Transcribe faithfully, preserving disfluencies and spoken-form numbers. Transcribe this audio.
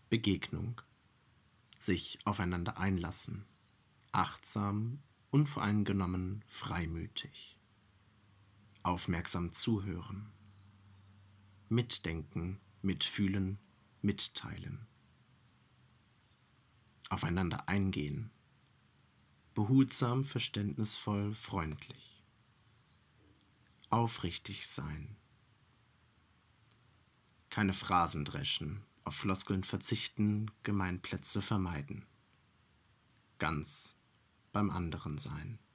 Begegnung. Sich aufeinander einlassen. Achtsam, unvoreingenommen, freimütig. Aufmerksam zuhören. Mitdenken, mitfühlen, mitteilen. Aufeinander eingehen. Behutsam, verständnisvoll, freundlich. Aufrichtig sein. Keine Phrasen dreschen, auf Floskeln verzichten, Gemeinplätze vermeiden. Ganz beim anderen sein.